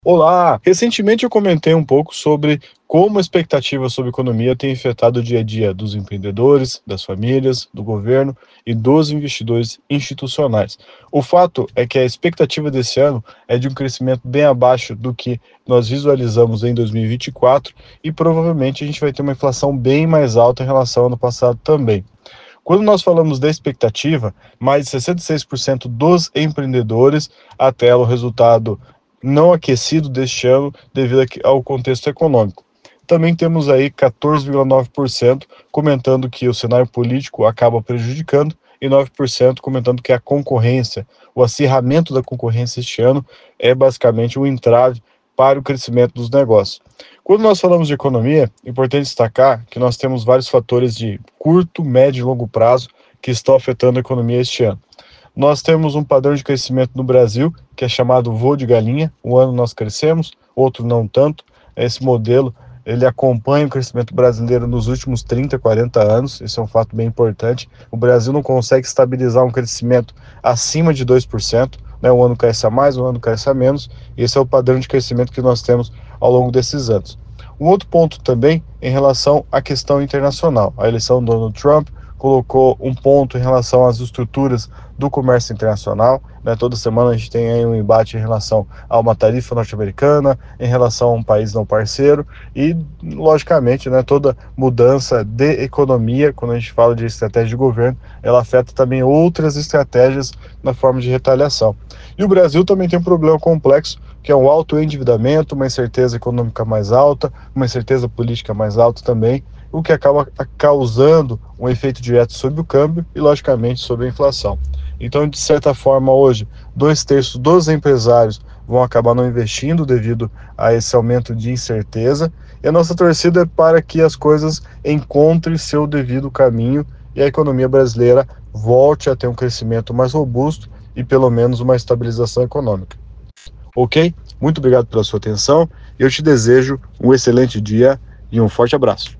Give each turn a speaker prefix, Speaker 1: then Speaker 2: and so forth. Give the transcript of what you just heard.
Speaker 1: Olá! Recentemente eu comentei um pouco sobre como a expectativa sobre economia tem afetado o dia a dia dos empreendedores, das famílias, do governo e dos investidores institucionais. O fato é que a expectativa desse ano é de um crescimento bem abaixo do que nós visualizamos em 2024 e provavelmente a gente vai ter uma inflação bem mais alta em relação ao ano passado também. Quando nós falamos da expectativa, mais de 66% dos empreendedores atelam o resultado não aquecido deste ano devido ao contexto econômico. Também temos aí 14,9% comentando que o cenário político acaba prejudicando e 9% comentando que a concorrência, o acirramento da concorrência este ano é basicamente um entrave para o crescimento dos negócios. Quando nós falamos de economia, é importante destacar que nós temos vários fatores de curto, médio e longo prazo que estão afetando a economia este ano. Nós temos um padrão de crescimento no Brasil, que é chamado voo de galinha. Um ano nós crescemos, outro não tanto. Esse modelo, ele acompanha o crescimento brasileiro nos últimos 30, 40 anos. Esse é um fato bem importante. O Brasil não consegue estabilizar um crescimento acima de 2%, né? Um ano cresce a mais, um ano cresce a menos. Esse é o padrão de crescimento que nós temos ao longo desses anos. Um outro ponto também em relação à questão internacional. A eleição do Donald Trump colocou um ponto em relação às estruturas do comércio internacional, né? Toda semana a gente tem aí um embate em relação a uma tarifa norte-americana, em relação a um país não parceiro e, logicamente, né, toda mudança de economia, quando a gente fala de estratégia de governo, ela afeta também outras estratégias na forma de retaliação. E o Brasil também tem um problema complexo, que é um alto endividamento, uma incerteza econômica mais alta, uma incerteza política mais alta também, o que acaba causando um efeito direto sobre o câmbio e, logicamente, sobre a inflação. Então, de certa forma, hoje, 2/3 dos empresários vão acabar não investindo devido a esse aumento de incerteza, e a nossa torcida é para que as coisas encontrem seu devido caminho e a economia brasileira volte a ter um crescimento mais robusto e, pelo menos, uma estabilização econômica. Ok? Muito obrigado pela sua atenção. Eu te desejo um excelente dia e um forte abraço.